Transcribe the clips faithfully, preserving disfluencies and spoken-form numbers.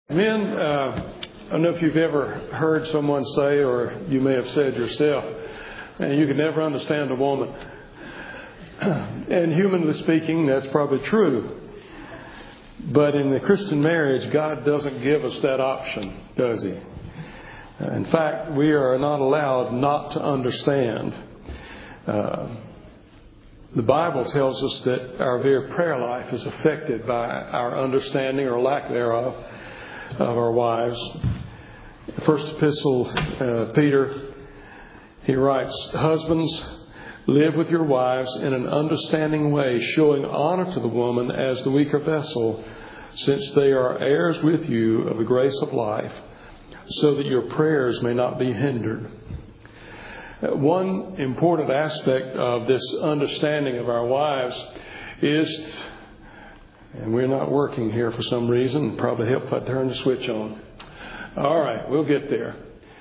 Men, uh, I don't know if you've ever heard someone say, or you may have said yourself, and you can never understand a woman. And humanly speaking, that's probably true. But in the Christian marriage, God doesn't give us that option, does He? In fact, we are not allowed not to understand. Uh, the Bible tells us that our very prayer life is affected by our understanding or lack thereof of our wives. First epistle, uh, Peter, he writes, "Husbands, live with your wives in an understanding way, showing honor to the woman as the weaker vessel, since they are heirs with you of the grace of life, so that your prayers may not be hindered." One important aspect of this understanding of our wives is, and we're not working here for some reason, probably help if I turn the switch on. All right, we'll get there.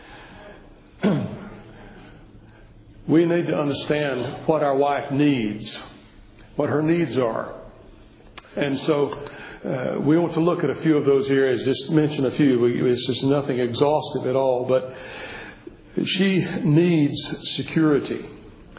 We need to understand what our wife needs, what her needs are. And so uh, we want to look at a few of those areas, just mention a few. We, this is nothing exhaustive at all, but she needs security.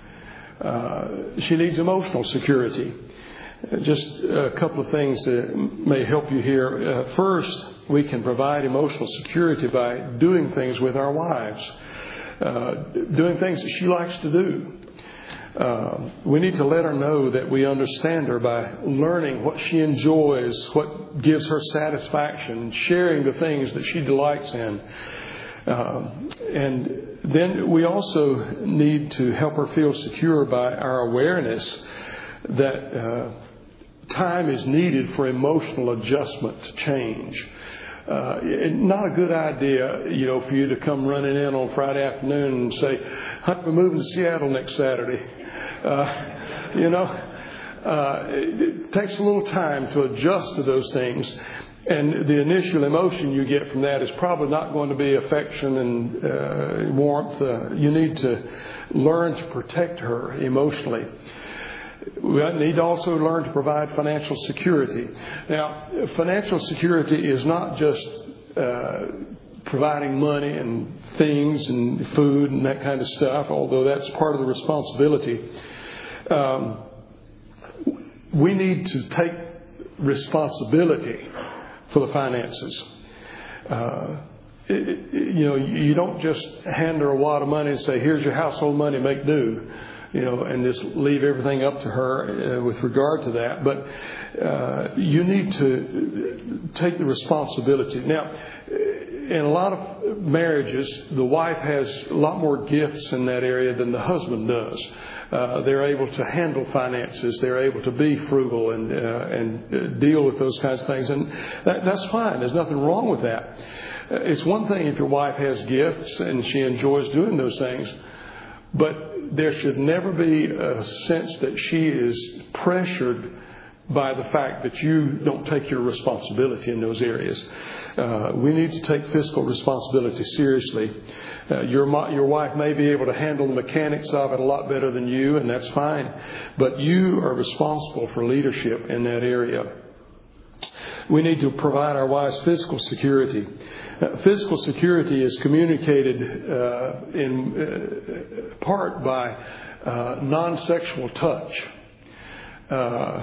Uh, she needs emotional security. Just a couple of things that may help you here. Uh, first, we can provide emotional security by doing things with our wives, uh, doing things that she likes to do. Uh, we need to let her know that we understand her by learning what she enjoys, what gives her satisfaction, sharing the things that she delights in. Uh, and then we also need to help her feel secure by our awareness that uh, time is needed for emotional adjustment to change. Uh, not a good idea, you know, for you to come running in on Friday afternoon and say, "Honey, we're moving to Seattle next Saturday." Uh, you know, uh, it takes a little time to adjust to those things. And the initial emotion you get from that is probably not going to be affection and uh, warmth. Uh, you need to learn to protect her emotionally. We need to also learn to provide financial security. Now, financial security is not just uh, providing money and things and food and that kind of stuff, although that's part of the responsibility. Um, we need to take responsibility for the finances. Uh, it, it, you know, you don't just hand her a wad of money and say, "Here's your household money, make do." You know, and just leave everything up to her uh, with regard to that. But uh, you need to take the responsibility. Now, in a lot of marriages, the wife has a lot more gifts in that area than the husband does. Uh, they're able to handle finances. They're able to be frugal and uh, and deal with those kinds of things. And that, that's fine. There's nothing wrong with that. Uh, it's one thing if your wife has gifts and she enjoys doing those things. But there should never be a sense that she is pressured by the fact that you don't take your responsibility in those areas. Uh, we need to take fiscal responsibility seriously. Uh, your your wife may be able to handle the mechanics of it a lot better than you, and that's fine. But you are responsible for leadership in that area. We need to provide our wives physical security. Uh, physical security is communicated uh, in uh, part by uh, non-sexual touch. Uh,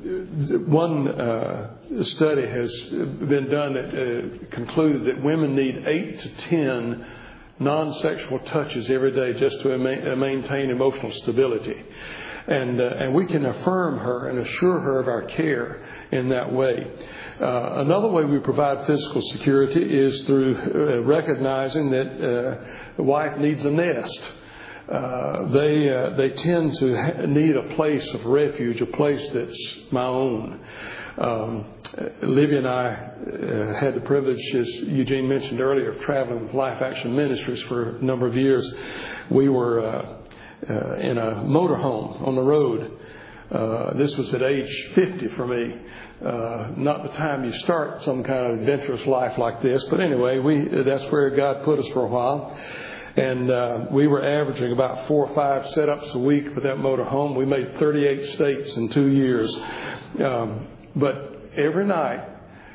one uh, study has been done that uh, concluded that women need eight to ten non-sexual touches every day just to ma- maintain emotional stability. And, uh, and we can affirm her and assure her of our care in that way. Uh, another way we provide physical security is through uh, recognizing that uh, the wife needs a nest. Uh, they uh, they tend to ha- need a place of refuge, a place that's my own. Um, Livia and I uh, had the privilege, as Eugene mentioned earlier, of traveling with Life Action Ministries for a number of years. We were uh, uh, in a motorhome on the road. Uh, this was at age fifty for me. Uh, not the time you start some kind of adventurous life like this, but anyway, we that's where God put us for a while. And uh, we were averaging about four or five setups a week with that motorhome. We made thirty-eight states in two years. Um, but every night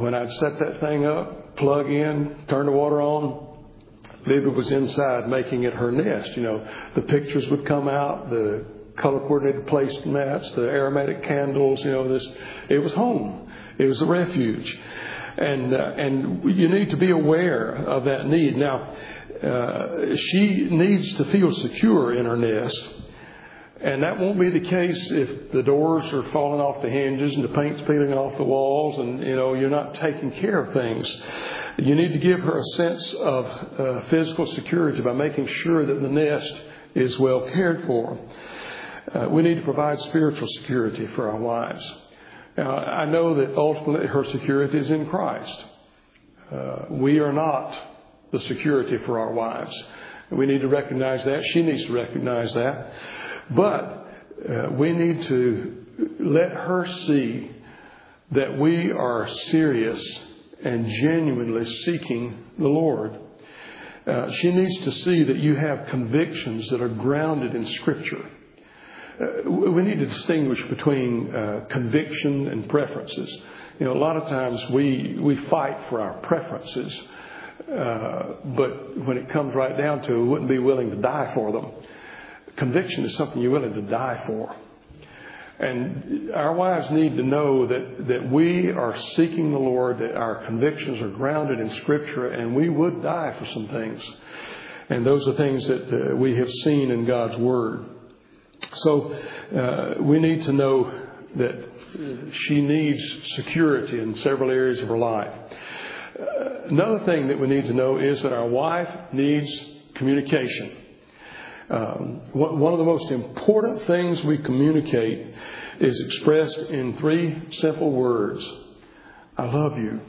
when I'd set that thing up, plug in, turn the water on, Libby was inside making it her nest. You know, the pictures would come out, the color-coordinated placemats, the aromatic candles. You know, this it was home. It was a refuge, and uh, and you need to be aware of that need. Now, uh, she needs to feel secure in her nest. And that won't be the case if the doors are falling off the hinges and the paint's peeling off the walls and, you know, you're not taking care of things. You need to give her a sense of uh, physical security by making sure that the nest is well cared for. Uh, we need to provide spiritual security for our wives. Now, I know that ultimately her security is in Christ. Uh, we are not the security for our wives. We need to recognize that. She needs to recognize that. But uh, we need to let her see that we are serious and genuinely seeking the Lord. Uh, she needs to see that you have convictions that are grounded in Scripture. Uh, we need to distinguish between uh, conviction and preferences. You know, a lot of times we, we fight for our preferences, uh, but when it comes right down to it, we wouldn't be willing to die for them. Conviction is something you're willing to die for. And our wives need to know that, that we are seeking the Lord, that our convictions are grounded in Scripture, and we would die for some things. And those are things that uh, we have seen in God's Word. So uh, we need to know that she needs security in several areas of her life. Uh, another thing that we need to know is that our wife needs communication. Um, one of the most important things we communicate is expressed in three simple words. I love you.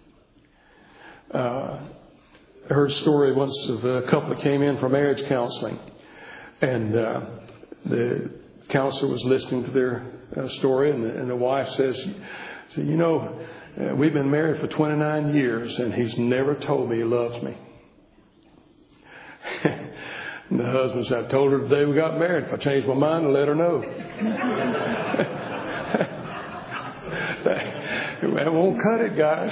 Uh, I heard a story once of a couple that came in for marriage counseling. And uh, the counselor was listening to their uh, story. And the, and the wife says, so, you know, uh, we've been married for twenty-nine years and he's never told me he loves me. And the husband said, I told her the day we got married, if I changed my mind, I'll let her know. That won't cut it, guys.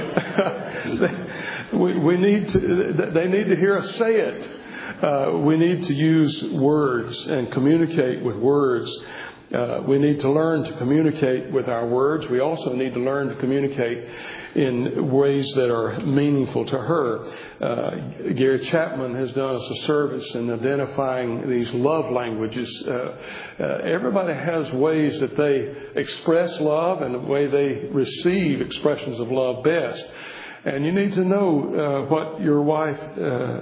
we, we need to, they need to hear us say it. Uh, we need to use words and communicate with words. Uh, we need to learn to communicate with our words. We also need to learn to communicate in ways that are meaningful to her. Uh, Gary Chapman has done us a service in identifying these love languages. Uh, uh, everybody has ways that they express love and the way they receive expressions of love best. And you need to know uh, what your wife uh,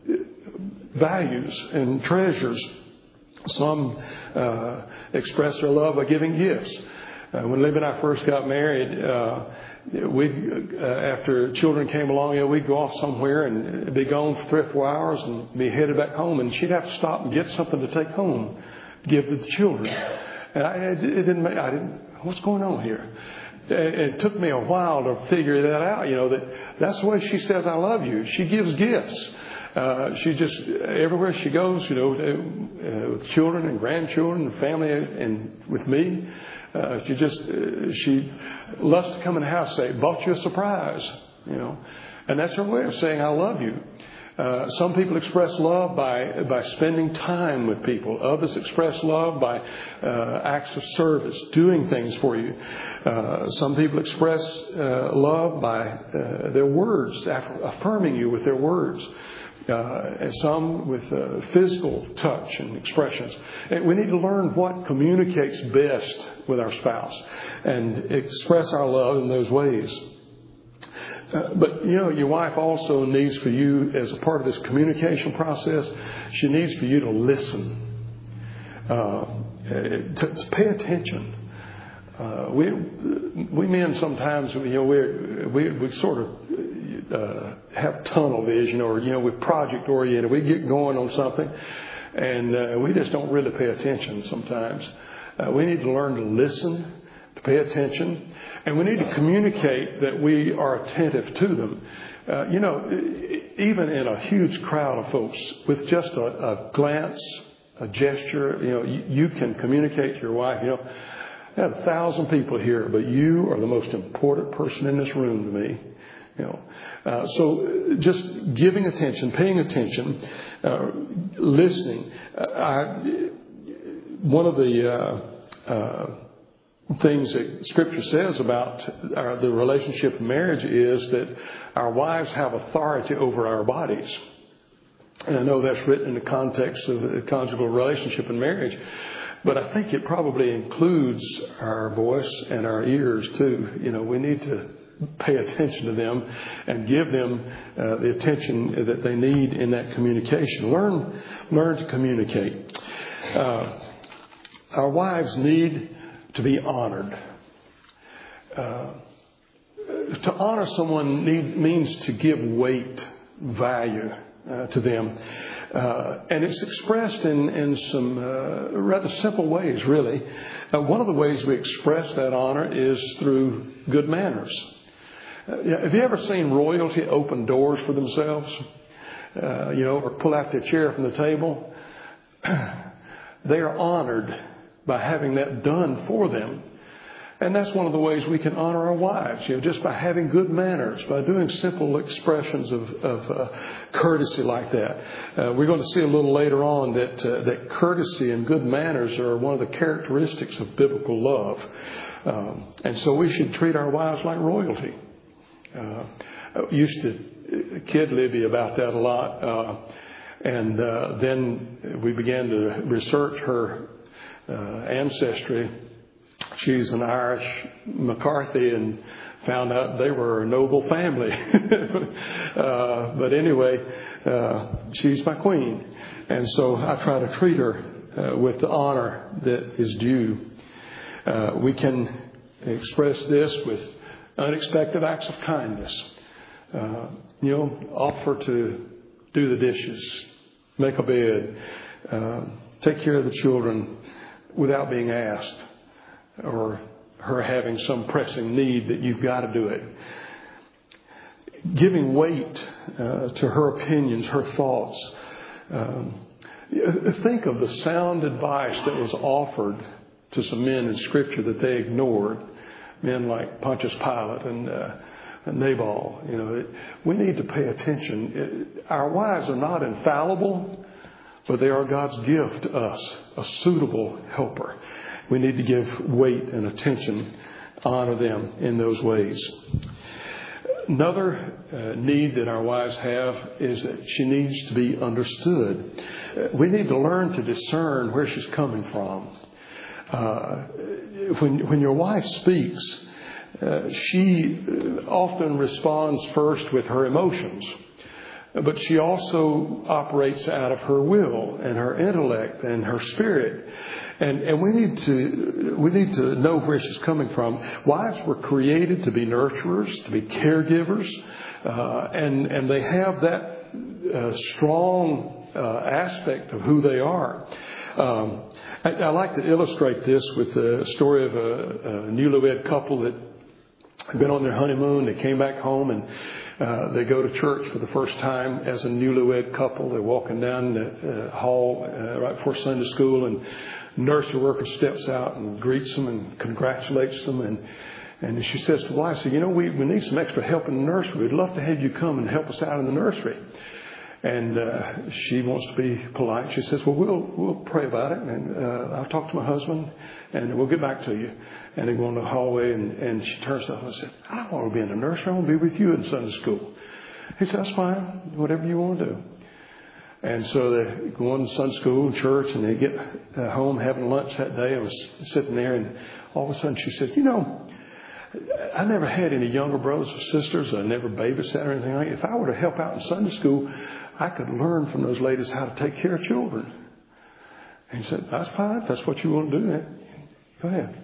values and treasures. Some uh, express their love by giving gifts. Uh, when Libby and I first got married, uh, we uh, after children came along, you know, we'd go off somewhere and be gone for three or four hours and be headed back home, and she'd have to stop and get something to take home, to give to the children. And I, it didn't make, I didn't. What's going on here? It, it took me a while to figure that out. You know, that that's the way she says I love you. She gives gifts. Uh, she just, everywhere she goes, you know, uh, with children and grandchildren and family and with me, uh, she just, uh, she loves to come in the house and say, bought you a surprise, you know. And that's her way of saying, I love you. Uh, some people express love by, by spending time with people. Others express love by uh, acts of service, doing things for you. Uh, some people express uh, love by uh, their words, affirming you with their words. Uh, and some with uh, physical touch and expressions. And we need to learn what communicates best with our spouse and express our love in those ways. Uh, but, you know, your wife also needs for you, as a part of this communication process, she needs for you to listen, uh, to, to pay attention. Uh, we we men sometimes, you know, we're, we we sort of uh, have tunnel vision, or you know, we're project oriented. We get going on something, and uh, we just don't really pay attention sometimes. Uh, we need to learn to listen, to pay attention, and we need to communicate that we are attentive to them. Uh, you know, even in a huge crowd of folks, with just a, a glance, a gesture, you know, you, you can communicate to your wife, you know, I have a thousand people here, but you are the most important person in this room to me. You know, uh, so just giving attention, paying attention, uh, listening. Uh, I, one of the uh, uh, things that Scripture says about our, the relationship of marriage is that our wives have authority over our bodies. And I know that's written in the context of a conjugal relationship and marriage, but I think it probably includes our voice and our ears too. You know, we need to pay attention to them and give them uh, the attention that they need in that communication. Learn, learn to communicate. Uh, our wives need to be honored. Uh, to honor someone need, means to give weight, value uh, to them. Uh, and it's expressed in, in some uh, rather simple ways, really. Uh, one of the ways we express that honor is through good manners. Uh, have you ever seen royalty open doors for themselves? Uh, you know, or pull out their chair from the table? They are honored by having that done for them. And that's one of the ways we can honor our wives, you know, just by having good manners, by doing simple expressions of, of uh, courtesy like that. Uh, we're going to see a little later on that uh, that courtesy and good manners are one of the characteristics of biblical love. Um, and so we should treat our wives like royalty. Uh, I used to kid Libby about that a lot. Uh, and uh, then we began to research her uh, ancestry. She's an Irish McCarthy and found out they were a noble family. uh, but anyway, uh, she's my queen. And so I try to treat her uh, with the honor that is due. Uh, we can express this with unexpected acts of kindness. Uh, you know, offer to do the dishes, make a bed, uh, take care of the children without being asked, or her having some pressing need that you've got to do it. Giving weight uh, to her opinions, her thoughts. Um, think of the sound advice that was offered to some men in Scripture that they ignored. Men like Pontius Pilate and, uh, and Nabal. You know, it, we need to pay attention. It, our wives are not infallible, but they are God's gift to us, a suitable helper. We need to give weight and attention, honor them in those ways. Another uh, need that our wives have is that she needs to be understood. Uh, we need to learn to discern where she's coming from. Uh, when, when your wife speaks, uh, she often responds first with her emotions. But she also operates out of her will and her intellect and her spirit. And, and we need to, we need to know where she's coming from. Wives were created to be nurturers, to be caregivers. Uh, and, and they have that uh, strong uh, aspect of who they are. Um, I, I like to illustrate this with the story of a, a newlywed couple that had been on their honeymoon. They came back home and Uh, they go to church for the first time as a newlywed couple. They're walking down the uh, hall uh, right before Sunday school, and nursery worker steps out and greets them and congratulates them. And, and she says to the wife, so, you know, we, we need some extra help in the nursery. We'd love to have you come and help us out in the nursery. And uh, she wants to be polite. She says, well, we'll we'll pray about it, and uh, I'll talk to my husband, and we'll get back to you. And they go in the hallway, and, and she turns to us and said, I don't want to be in the nursery. I want to be with you in Sunday school. He said, that's fine, whatever you want to do. And so they go on to Sunday school, church, and they get uh, home having lunch that day. I was sitting there, and all of a sudden she said, you know, I never had any younger brothers or sisters. I never babysat or anything like that. If I were to help out in Sunday school, I could learn from those ladies how to take care of children. And he said, that's fine. If that's what you want to do, go ahead.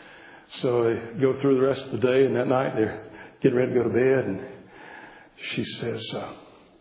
So they go through the rest of the day, and that night they're getting ready to go to bed. And she says, uh,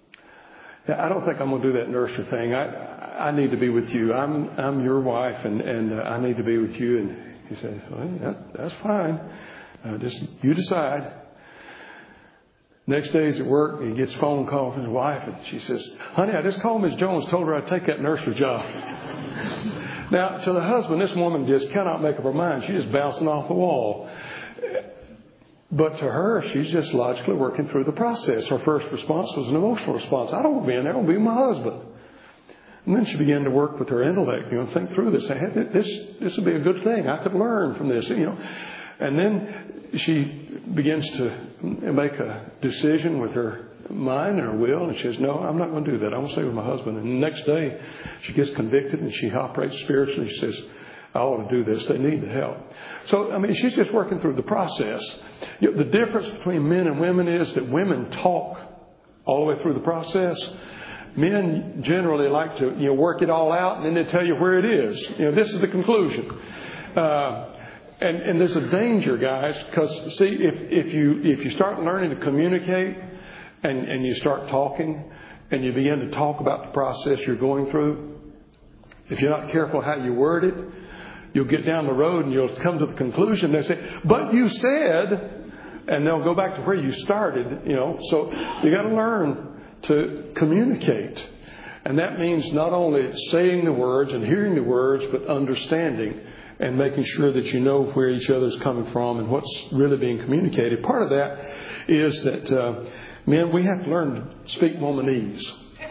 yeah, I don't think I'm going to do that nursery thing. I I need to be with you. I'm I'm your wife, and, and uh, I need to be with you. And he said, well, that, that's fine. Uh, just you decide. Next day he's at work and he gets a phone call from his wife and she says, honey, I just called Miss Jones, told her I'd take that nursery job. Now, to the husband, this woman just cannot make up her mind. She's just bouncing off the wall. But to her, she's just logically working through the process. Her first response was an emotional response. I don't want to be in there. I want to be with my husband. And then she began to work with her intellect, you know, think through this. Say, hey, this, this would be a good thing. I could learn from this, you know. And then she begins to make a decision with her mind and her will. And she says, no, I'm not going to do that. I want to stay with my husband. And the next day, she gets convicted and she operates spiritually. She says, I ought to do this. They need the help. So, I mean, she's just working through the process. You know, the difference between men and women is that women talk all the way through the process. Men generally like to, you know, work it all out and then they tell you where it is. You know, this is the conclusion. Uh, and, and there's a danger, guys, because see, if, if you if you start learning to communicate and, and you start talking and you begin to talk about the process you're going through, if you're not careful how you word it, you'll get down the road and you'll come to the conclusion. They say, but you said, and they'll go back to where you started, you know. So you got to learn to communicate. And that means not only saying the words and hearing the words, but understanding and making sure that you know where each other's coming from and what's really being communicated. Part of that is that, uh, men, we have to learn to speak Mormonese.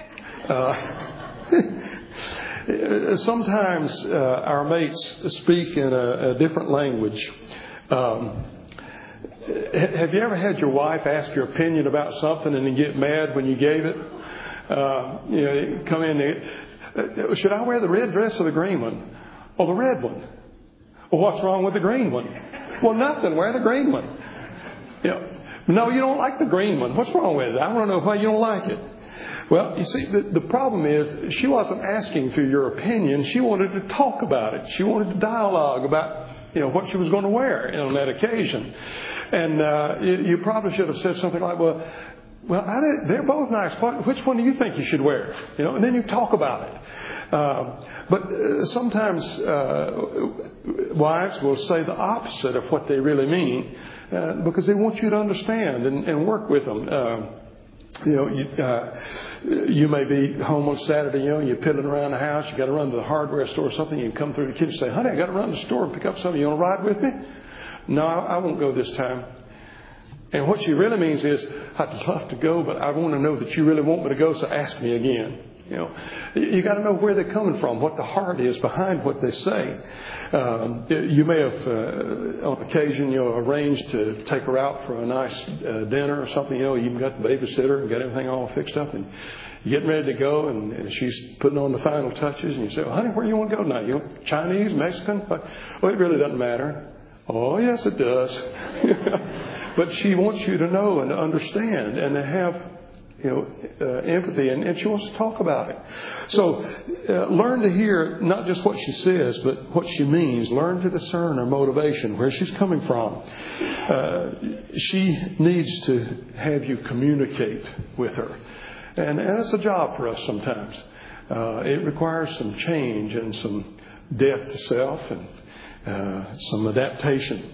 Uh, Sometimes uh, our mates speak in a, a different language. Um, have you ever had your wife ask your opinion about something and then get mad when you gave it? Uh, you know, come in there, should I wear the red dress or the green one? Or the red one? Well, what's wrong with the green one? Well, nothing. Wear the green one. You know, no, you don't like the green one. What's wrong with it? I want to know why you don't like it. Well, you see, the, the problem is she wasn't asking for your opinion. She wanted to talk about it. She wanted to dialogue about, you know, what she was going to wear on that occasion. And uh, you, you probably should have said something like, well, well, I did, they're both nice. What, which one do you think you should wear? You know, and then you talk about it. Uh, but uh, sometimes uh, wives will say the opposite of what they really mean uh, because they want you to understand and, and work with them. Uh, You know, you, uh, you may be home on Saturday, you know, you're piddling around the house. You got to run to the hardware store or something. You can come through the kitchen and say, honey, I got to run to the store and pick up something. You want to ride with me? No, I won't go this time. And what she really means is, I'd love to go, but I want to know that you really want me to go, so ask me again. You know, you got to know where they're coming from, what the heart is behind what they say. Um, you may have, uh, on occasion, you know, arranged to take her out for a nice uh, dinner or something. You know, you even got the babysitter and got everything all fixed up, and you're getting ready to go, and, and she's putting on the final touches, and you say, well, honey, where do you want to go tonight? You want Chinese, Mexican? Well, it really doesn't matter. Oh, yes, it does. But she wants you to know and to understand and to have, you know, uh, empathy, and, and she wants to talk about it. So uh, learn to hear not just what she says, but what she means. Learn to discern her motivation, where she's coming from. Uh, she needs to have you communicate with her. And, and it's a job for us sometimes. Uh, it requires some change and some death to self and uh, some adaptation.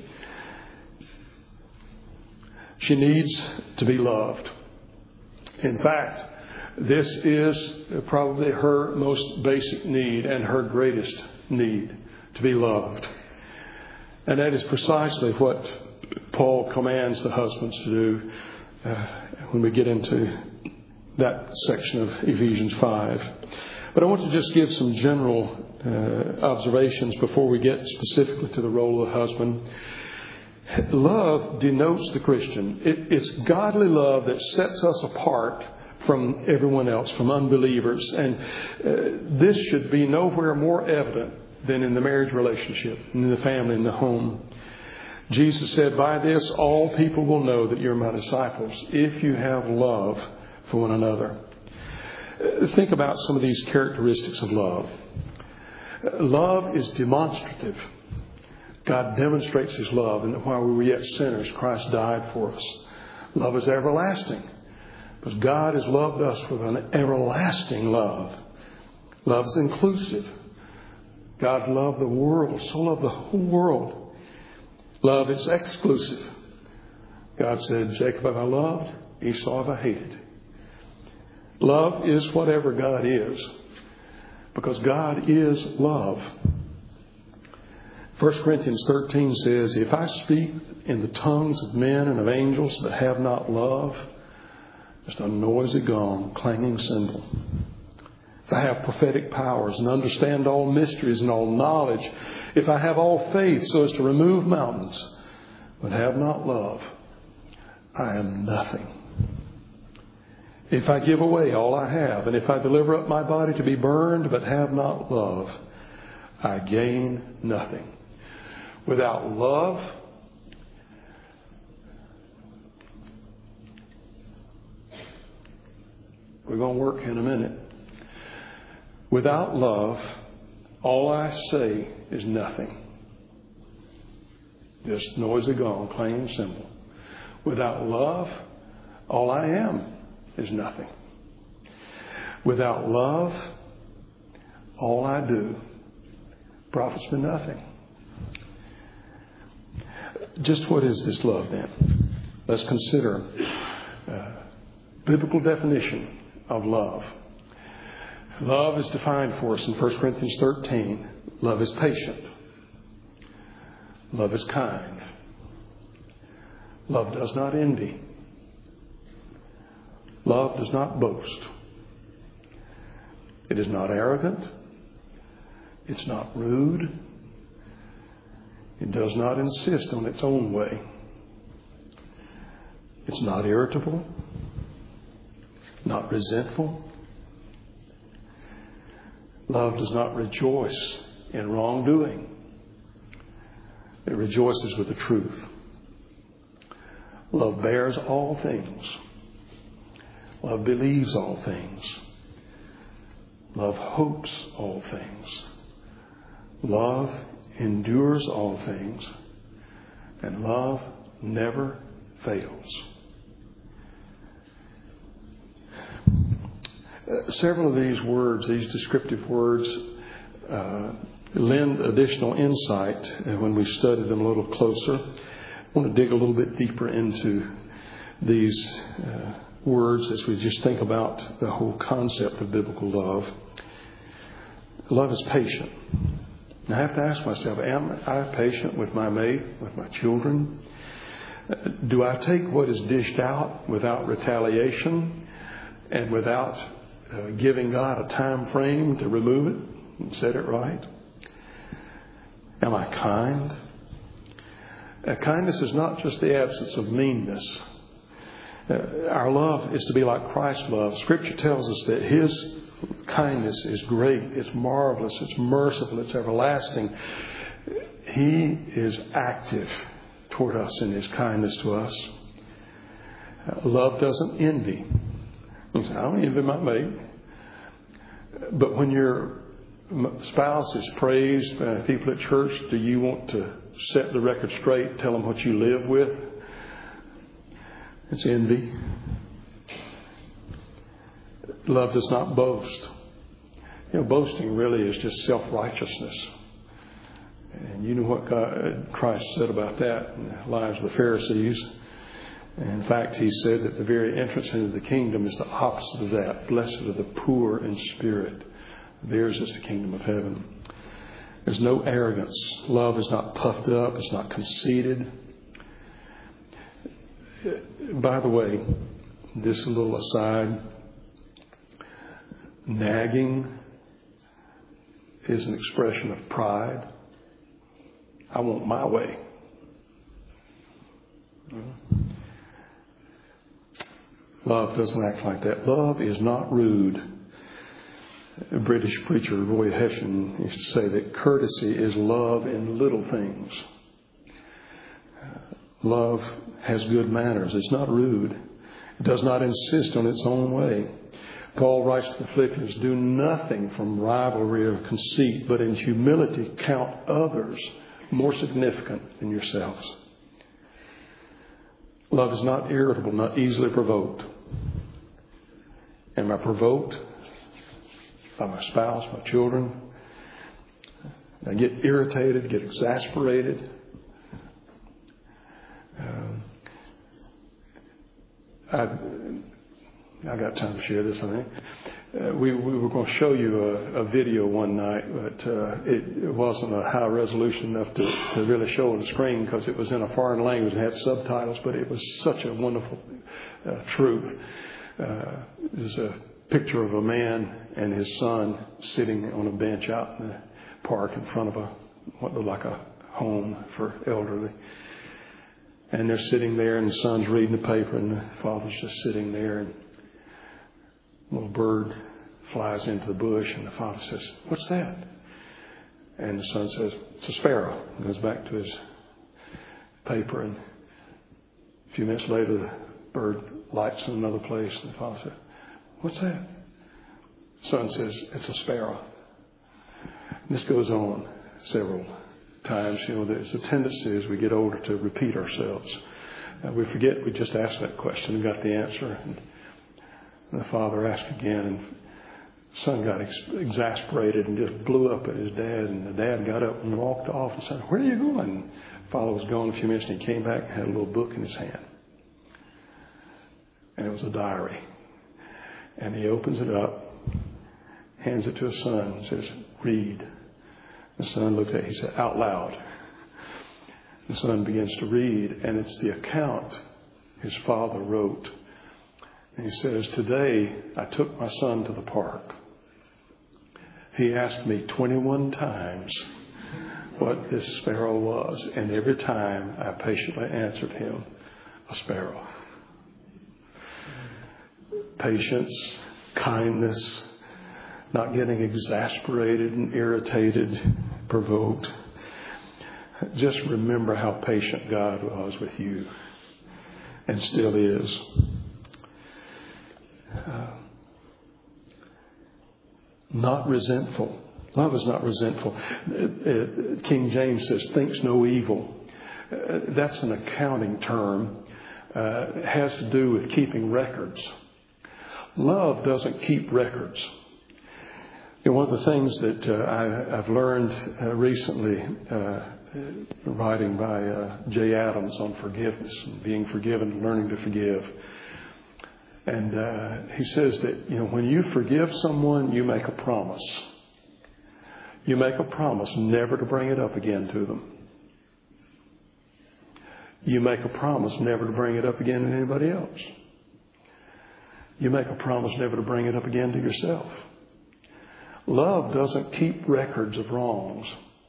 She needs to be loved. In fact, this is probably her most basic need and her greatest need, to be loved. And that is precisely what Paul commands the husbands to do uh, when we get into that section of Ephesians five. But I want to just give some general uh, observations before we get specifically to the role of the husband. Love denotes the Christian. It, it's godly love that sets us apart from everyone else, from unbelievers. And uh, this should be nowhere more evident than in the marriage relationship, in the family, in the home. Jesus said, by this all people will know that you're my disciples, if you have love for one another. Uh, think about some of these characteristics of love. Uh, love is demonstrative. God demonstrates His love, and that while we were yet sinners, Christ died for us. Love is everlasting, because God has loved us with an everlasting love. Love is inclusive. God loved the world, so loved the whole world. Love is exclusive. God said, Jacob have I loved, Esau have I hated. Love is whatever God is, because God is love. First Corinthians thirteen says, if I speak in the tongues of men and of angels but have not love, just a noisy gong, clanging cymbal. If I have prophetic powers and understand all mysteries and all knowledge, if I have all faith so as to remove mountains, but have not love, I am nothing. If I give away all I have, and if I deliver up my body to be burned, but have not love, I gain nothing. Without love, we're going to work in a minute. Without love, all I say is nothing. Just noisy gong, clanging cymbal. Without love, all I am is nothing. Without love, all I do profits me nothing. Just what is this love then? Let's consider uh, biblical definition of love. Love is defined for us in First Corinthians thirteen. Love is patient. Love is kind. Love does not envy. Love does not boast. It is not arrogant. It's not rude. It does not insist on its own way. It's not irritable. Not resentful. Love does not rejoice in wrongdoing. It rejoices with the truth. Love bears all things. Love believes all things. Love hopes all things. Love endures all things. And love never fails. Uh, several of these words, these descriptive words, uh, lend additional insight when we study them a little closer. I want to dig a little bit deeper into these uh, words as we just think about the whole concept of biblical love. Love is patient. I have to ask myself, am I patient with my mate, with my children? Uh, do I take what is dished out without retaliation and without uh, giving God a time frame to remove it and set it right? Am I kind? Uh, kindness is not just the absence of meanness. Uh, our love is to be like Christ's love. Scripture tells us that His kindness is great, it's marvelous, it's merciful, it's everlasting. He is active toward us in His kindness to us. Uh, love doesn't envy. I don't envy my mate. But when your spouse is praised by people at church, do you want to set the record straight, tell them what you live with? It's envy. Love does not boast. You know, boasting really is just self-righteousness. And you know what God, Christ said about that in the lives of the Pharisees. In fact, He said that the very entrance into the kingdom is the opposite of that. Blessed are the poor in spirit. Theirs is the kingdom of heaven. There's no arrogance. Love is not puffed up. It's not conceited. By the way, this is a little aside. Nagging is an expression of pride. I want my way. Love doesn't act like that. Love is not rude. A British preacher, Roy Hession, used to say that courtesy is love in little things. Love has good manners. It's not rude. It does not insist on its own way. Paul writes to the Philippians, do nothing from rivalry or conceit, but in humility count others more significant than yourselves. Love is not irritable, not easily provoked. Am I provoked by my spouse, my children? I get irritated, get exasperated. Um, I, I got time to share this, I think. Uh, we, we were going to show you a, a video one night, but uh, it, it wasn't a high resolution enough to, to really show on the screen because it was in a foreign language and had subtitles, but it was such a wonderful uh, truth. Uh, there's a picture of a man and his son sitting on a bench out in the park in front of a what looked like a home for elderly. And they're sitting there, and the son's reading the paper, and the father's just sitting there. And a little bird flies into the bush, and the father says, "What's that?" And the son says, "It's a sparrow." And goes back to his paper, and a few minutes later, the bird lights in another place, and the father says, "What's that?" The son says, "It's a sparrow." And this goes on several times. You know, there's a tendency as we get older to repeat ourselves. Uh, we forget we just asked that question and got the answer. And the father asked again, and the son got ex- exasperated and just blew up at his dad. And the dad got up and walked off and said, "Where are you going?" And the father was gone a few minutes, and he came back and had a little book in his hand. And it was a diary. And he opens it up, hands it to his son, and says, "Read." The son looked at it. He said, "Out loud." The son begins to read, and it's the account his father wrote. And he says, "Today I took my son to the park. He asked me twenty-one times what this sparrow was, and every time I patiently answered him, a sparrow." Patience, kindness, not getting exasperated and irritated, provoked. Just remember how patient God was with you and still is. Uh, not resentful. Love is not resentful. Uh, uh, King James says, "Thinks no evil." Uh, that's an accounting term. Uh, it has to do with keeping records. Love doesn't keep records. You know, one of the things that uh, I, I've learned uh, recently, uh, writing by uh, Jay Adams on forgiveness and being forgiven and learning to forgive. And uh, he says that, you know, when you forgive someone, you make a promise. You make a promise never to bring it up again to them. You make a promise never to bring it up again to anybody else. You make a promise never to bring it up again to yourself. Love doesn't keep records of wrongs.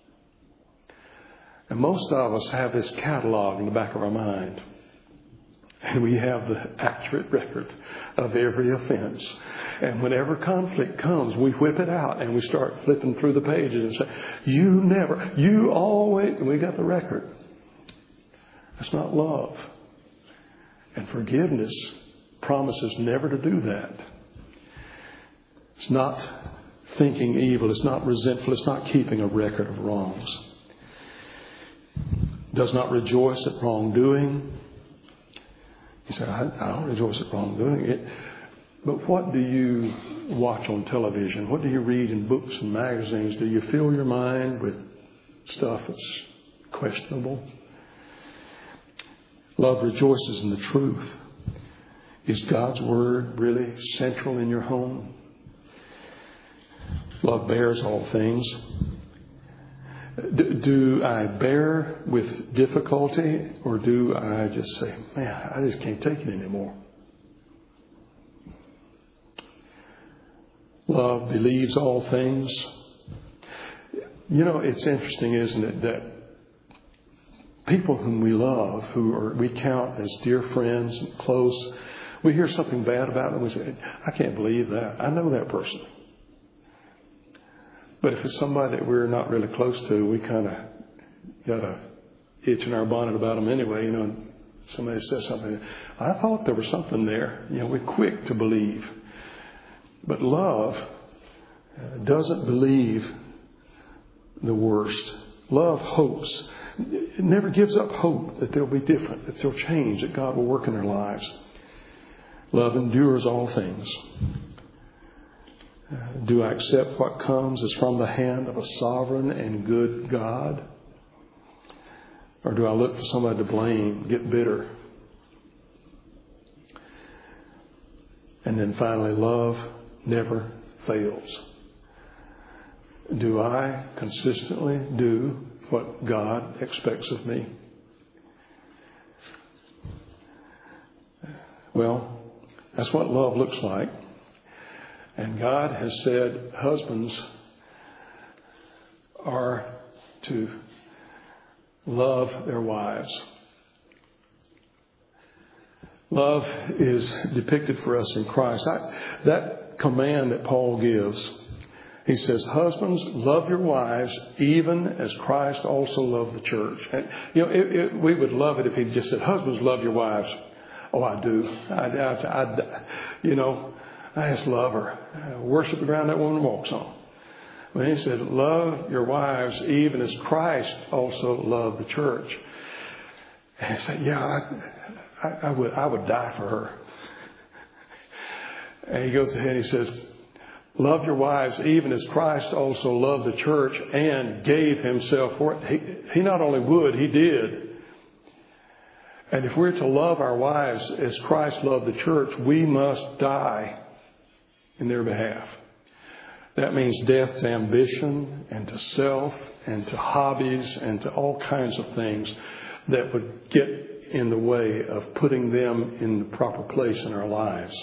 And most of us have this catalog in the back of our mind. And we have the accurate record of every offense. And whenever conflict comes, we whip it out and we start flipping through the pages and say, "You never, you always," and we got the record. That's not love. And forgiveness promises never to do that. It's not thinking evil. It's not resentful. It's not keeping a record of wrongs. Does not rejoice at wrongdoing. You say, I, I don't rejoice at wrongdoing. It, but what do you watch on television? What do you read in books and magazines? Do you fill your mind with stuff that's questionable? Love rejoices in the truth. Is God's Word really central in your home? Love bears all things. Do, do I bear with difficulty, or do I just say, "Man, I just can't take it anymore"? Love believes all things. You know, it's interesting, isn't it, that people whom we love, who are we count as dear friends and close, we hear something bad about them, we say, "I can't believe that. I know that person." But if it's somebody that we're not really close to, we kind of got a itch in our bonnet about them anyway. You know, and somebody says something, "I thought there was something there." You know, we're quick to believe. But love doesn't believe the worst. Love hopes. It never gives up hope that they'll be different, that they'll change, that God will work in their lives. Love endures all things. Uh, do I accept what comes as from the hand of a sovereign and good God? Or do I look for somebody to blame, get bitter? And then finally, love never fails. Do I consistently do what God expects of me? Well, that's what love looks like. And God has said husbands are to love their wives. Love is depicted for us in Christ. I, that command that Paul gives, he says, husbands, love your wives even as Christ also loved the church. And, you know, it, it, we would love it if he just said, husbands, love your wives. Oh, I do. I, I, I, you know, I just love her. I worship the ground that woman walks on. When he said, love your wives even as Christ also loved the church. And I said, yeah, I, I, I would I would die for her. And he goes ahead and he says, love your wives even as Christ also loved the church and gave himself for it. He, he not only would, he did. And if we're to love our wives as Christ loved the church, we must die in their behalf. That means death to ambition and to self and to hobbies and to all kinds of things that would get in the way of putting them in the proper place in our lives.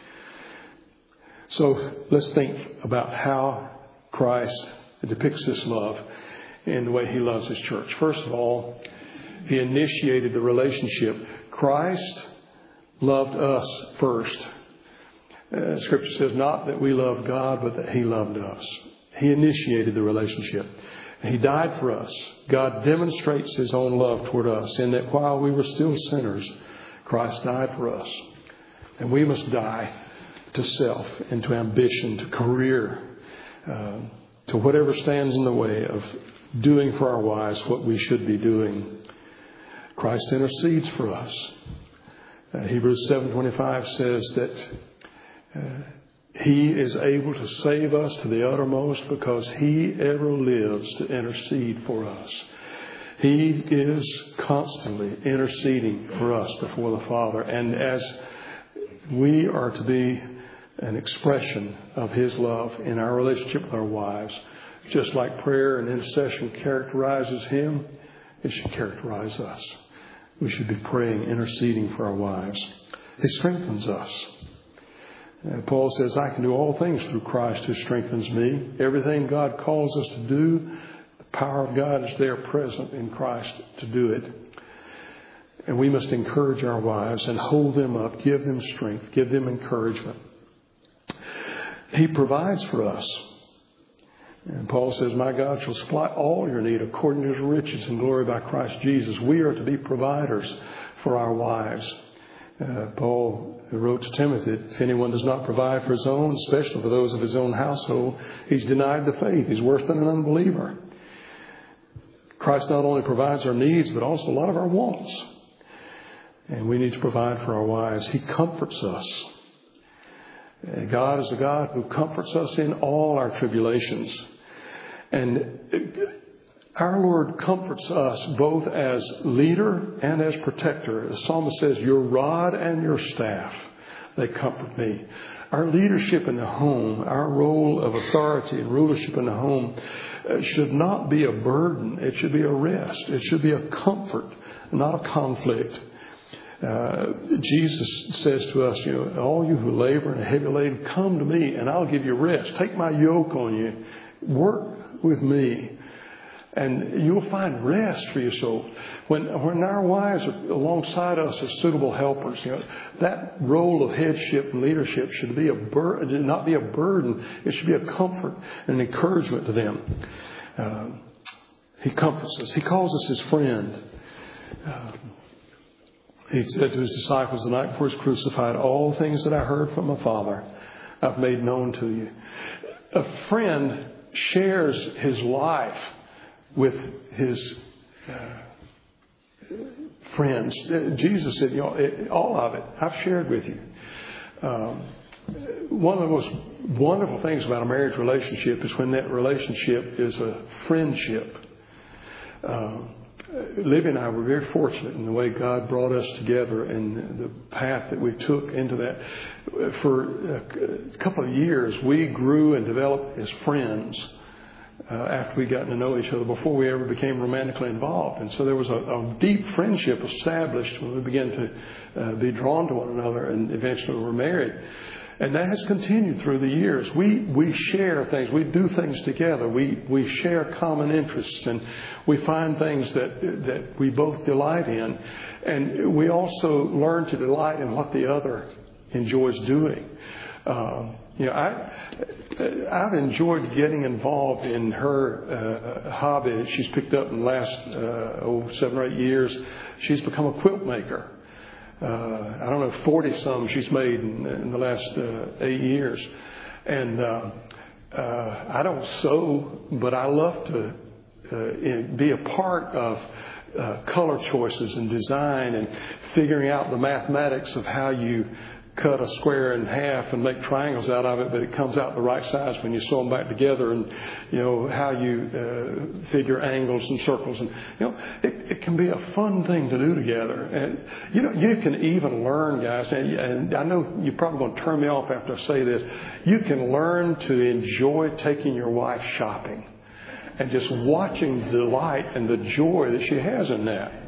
So let's think about how Christ depicts this love in the way he loves his church. First of all, he initiated the relationship. Christ loved us first. Uh, Scripture says not that we loved God, but that he loved us. He initiated the relationship. He died for us. God demonstrates his own love toward us in that while we were still sinners, Christ died for us. And we must die to self and to ambition, to career, uh, to whatever stands in the way of doing for our wives what we should be doing. Christ intercedes for us. Uh, Hebrews seven twenty-five says that uh, he is able to save us to the uttermost because he ever lives to intercede for us. He is constantly interceding for us before the Father. And as we are to be an expression of his love in our relationship with our wives, just like prayer and intercession characterizes him, it should characterize us. We should be praying, interceding for our wives. He strengthens us. Uh, Paul says, I can do all things through Christ who strengthens me. Everything God calls us to do, the power of God is there present in Christ to do it. And we must encourage our wives and hold them up, give them strength, give them encouragement. He provides for us. And Paul says, my God shall supply all your need according to his riches and glory by Christ Jesus. We are to be providers for our wives. Uh, Paul wrote to Timothy, if anyone does not provide for his own, especially for those of his own household, he's denied the faith. He's worse than an unbeliever. Christ not only provides our needs, but also a lot of our wants. And we need to provide for our wives. He comforts us. God is a God who comforts us in all our tribulations. And our Lord comforts us both as leader and as protector. The psalmist says, your rod and your staff, they comfort me. Our leadership in the home, our role of authority and rulership in the home should not be a burden. It should be a rest. It should be a comfort, not a conflict. Uh, Jesus says to us, you know, all you who labor and are heavy laden, come to me and I'll give you rest. Take my yoke on you. Work with me. And you'll find rest for your soul. When when our wives are alongside us as suitable helpers, you know, that role of headship and leadership should be a bur- not be a burden. It should be a comfort and an encouragement to them. Uh, he comforts us. He calls us his friend. Uh, he said to his disciples the night before he was crucified, all things that I heard from my Father, I've made known to you. A friend shares his life with his uh, friends. Jesus said, you know, it, all of it, I've shared with you. Um, one of the most wonderful things about a marriage relationship is when that relationship is a friendship. Um, Libby and I were very fortunate in the way God brought us together and the path that we took into that. For a couple of years, we grew and developed as friends uh, after we got to know each other before we ever became romantically involved. And so there was a, a deep friendship established when we began to uh, be drawn to one another, and eventually we were married. And that has continued through the years. We we share things. We do things together. We we share common interests, and we find things that that we both delight in. And we also learn to delight in what the other enjoys doing. Uh, you know, I I've enjoyed getting involved in her uh, hobby that she's picked up in the last uh, oh seven or eight years. She's become a quilt maker. Uh, I don't know, forty some she's made in, in the last uh, eight years. And uh, uh, I don't sew, but I love to uh, in, be a part of uh, color choices and design and figuring out the mathematics of how you cut a square in half and make triangles out of it, but it comes out the right size when you sew them back together, and you know how you uh, figure angles and circles, and you know it, it can be a fun thing to do together. And you know you can even learn, guys, and, and I know you're probably going to turn me off after I say this. You can learn to enjoy taking your wife shopping and just watching the delight and the joy that she has in that.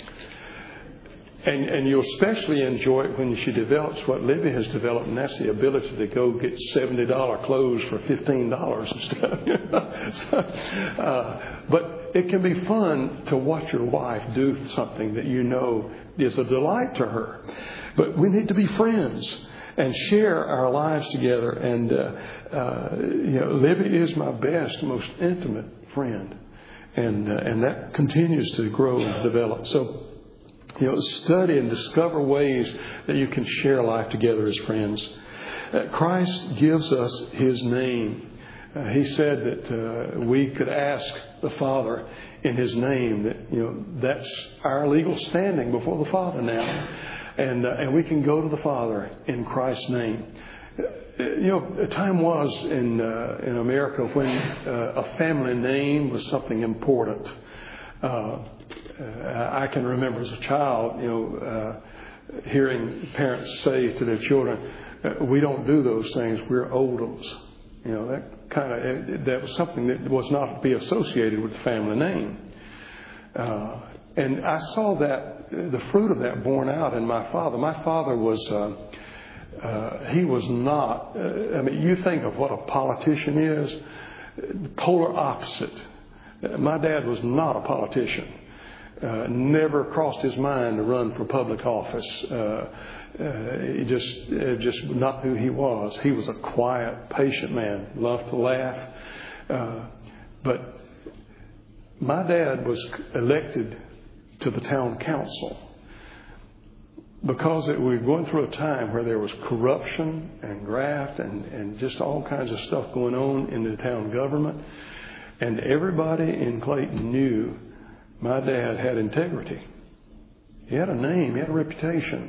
And, and you'll especially enjoy it when she develops what Libby has developed, and that's the ability to go get seventy dollars clothes for fifteen dollars and stuff. so, uh, but it can be fun to watch your wife do something that you know is a delight to her. But we need to be friends and share our lives together. And, uh, uh, you know, Libby is my best, most intimate friend. And, uh, and that continues to grow and develop. So, You know, study and discover ways that you can share life together as friends. Uh, Christ gives us His name. Uh, he said that uh, we could ask the Father in His name. That you know that's our legal standing before the Father now, and uh, and we can go to the Father in Christ's name. Uh, you know, a time was in uh, in America when uh, a family name was something important. Uh, Uh, I can remember as a child, you know, uh, hearing parents say to their children, "We don't do those things. We're Odoms." You know, that kind of that was something that was not to be associated with the family name. Uh, and I saw that the fruit of that borne out in my father. My father was uh, uh, he was not. Uh, I mean, you think of what a politician is, polar opposite. My dad was not a politician. Uh, never crossed his mind to run for public office. Uh, uh, he just, uh, just not who he was. He was a quiet, patient man. Loved to laugh. Uh, but my dad was elected to the town council because it, we were going through a time where there was corruption and graft and, and just all kinds of stuff going on in the town government. And everybody in Clayton knew my dad had integrity. He had a name. He had a reputation.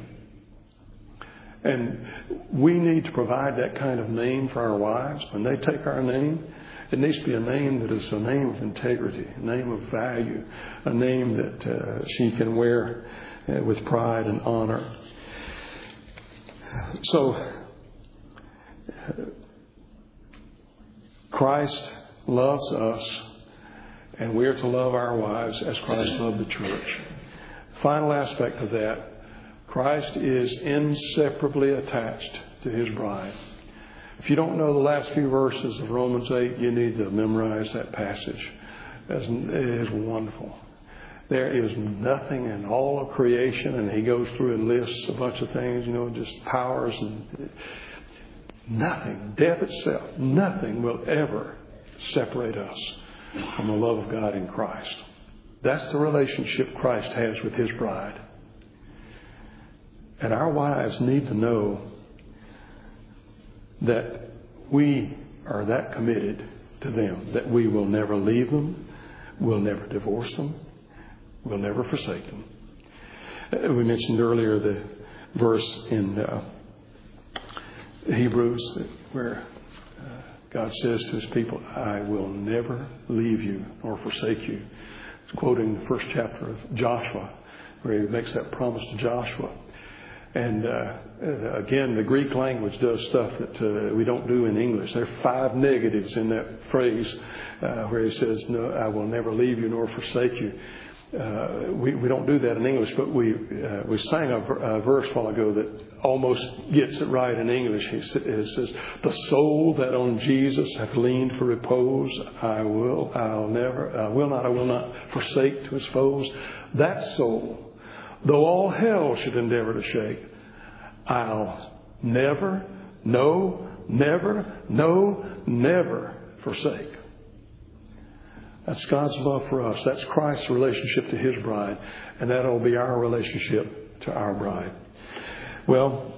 And we need to provide that kind of name for our wives. When they take our name, it needs to be a name that is a name of integrity, a name of value, a name that uh, she can wear uh, with pride and honor. So, Christ loves us, and we are to love our wives as Christ loved the church. Final aspect of that, Christ is inseparably attached to His bride. If you don't know the last few verses of Romans eight, you need to memorize that passage. It is wonderful. There is nothing in all of creation, and he goes through and lists a bunch of things, you know, just powers and nothing, death itself, nothing will ever separate us from the love of God in Christ. That's the relationship Christ has with His bride. And our wives need to know that we are that committed to them, that we will never leave them, we'll never divorce them, we'll never forsake them. We mentioned earlier the verse in uh, Hebrews where God says to His people, I will never leave you nor forsake you. It's quoting the first chapter of Joshua, where he makes that promise to Joshua. And uh, again, the Greek language does stuff that uh, we don't do in English. There are five negatives in that phrase uh, where he says, "No, I will never leave you nor forsake you." Uh, we, we don't do that in English, but we uh, we sang a, a verse a while ago that almost gets it right in English. He sa- it says, "The soul that on Jesus hath leaned for repose, I will, I'll never, I will not, I will not forsake to his foes. That soul, though all hell should endeavor to shake, I'll never, no, never, no, never forsake." That's God's love for us. That's Christ's relationship to his bride. And that'll be our relationship to our bride. Well,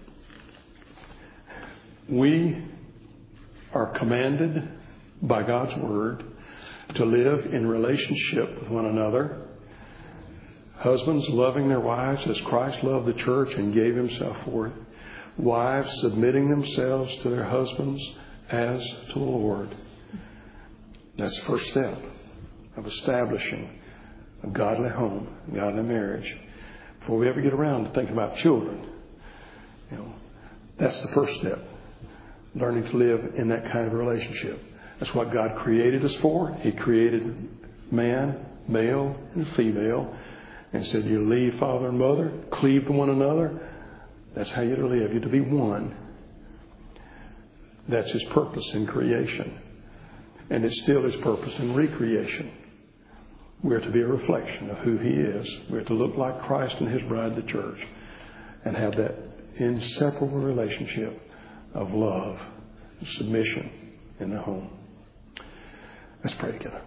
we are commanded by God's word to live in relationship with one another. Husbands loving their wives as Christ loved the church and gave himself for it. Wives submitting themselves to their husbands as to the Lord. That's the first step of establishing a godly home, a godly marriage. Before we ever get around to thinking about children, you know, that's the first step. Learning to live in that kind of relationship. That's what God created us for. He created man, male, and female, and said, "You leave father and mother, cleave to one another." That's how you're to live. You're to be one. That's his purpose in creation. And it's still his purpose in recreation. We're to be a reflection of who he is. We're to look like Christ and his bride, the church, and have that inseparable relationship of love and submission in the home. Let's pray together.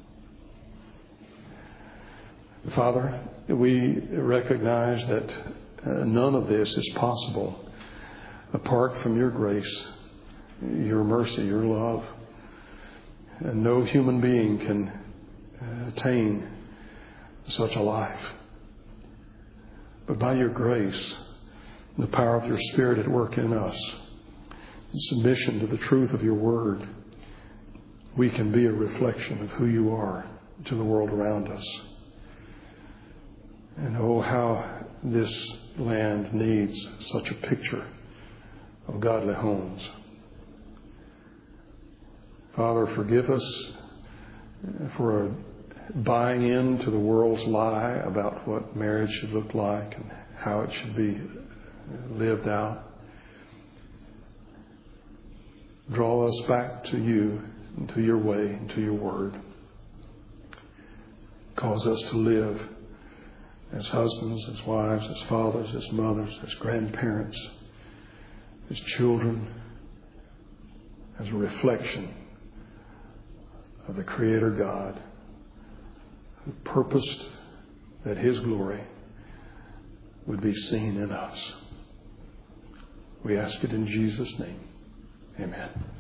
Father, we recognize that uh, none of this is possible apart from your grace, your mercy, your love. And no human being can attain such a life. But by your grace, the power of your Spirit at work in us, in submission to the truth of your word, we can be a reflection of who you are to the world around us. And oh, how this land needs such a picture of godly homes. Father, forgive us for buying into the world's lie about what marriage should look like and how it should be lived out. Draw us back to you and to your way and to your word. Cause us to live as husbands, as wives, as fathers, as mothers, as grandparents, as children, as a reflection of the Creator God who purposed that his glory would be seen in us. We ask it in Jesus' name. Amen.